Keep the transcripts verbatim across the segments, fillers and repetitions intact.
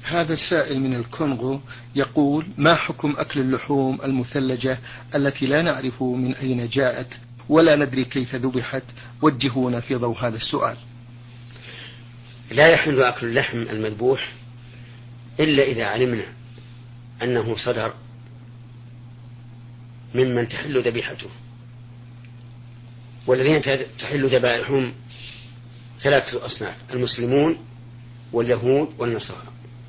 هذا السائل من الكونغو يقول: ما حكم أكل اللحوم المثلجة التي لا نعرف من أين جاءت ولا ندري كيف ذبحت؟ وجهونا في ضوء هذا السؤال. لا يحل أكل اللحم المذبوح إلا إذا علمنا أنه صدر ممن تحل ذبيحته. والذين تحل ذبائحهم ثلاثة أصناف: المسلمون واليهود والنصارى،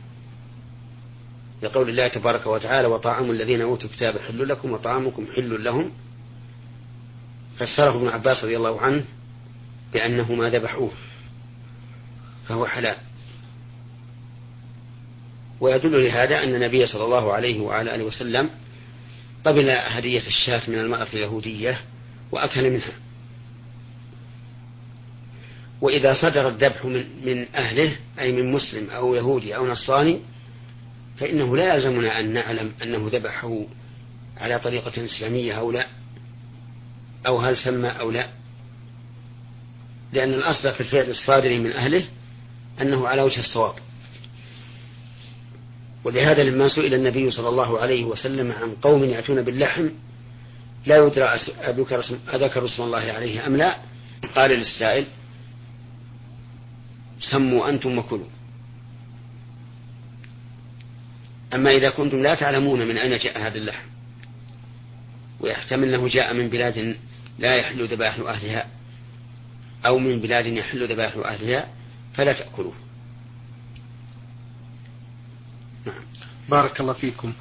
لقول الله تبارك وتعالى: وطعام الذين أوتوا الكتاب حل لكم وطعامكم حل لهم. فسره ابن عباس رضي الله عنه بأنه ما ذبحوه فهو حلال. ويدل لهذا أن النبي صلى الله عليه وعلى آله وسلم قبل هدية الشاة من المرأة اليهودية وأكل منها. وإذا صدر الذبح من, من أهله أي من مسلم أو يهودي أو نصراني فإنه لا يلزمنا أن نعلم أنه ذبحه على طريقة إسلامية أو لا، أو هل سمى أو لا، لأن الأصل في الفعل الصادر من أهله أنه على وجه الصواب. ولهذا لما سئل النبي صلى الله عليه وسلم عن قوم يأتون باللحم لا يدرى أذكر اسم الله عليه أم لا، قال للسائل: سموا أنتم وكلوا. أما إذا كنتم لا تعلمون من أين جاء هذا اللحم، ويحتمل أنه جاء من بلاد لا يحل ذبائح أهلها أو من بلاد يحل ذبائح أهلها، فلا تأكلوه. بارك الله فيكم.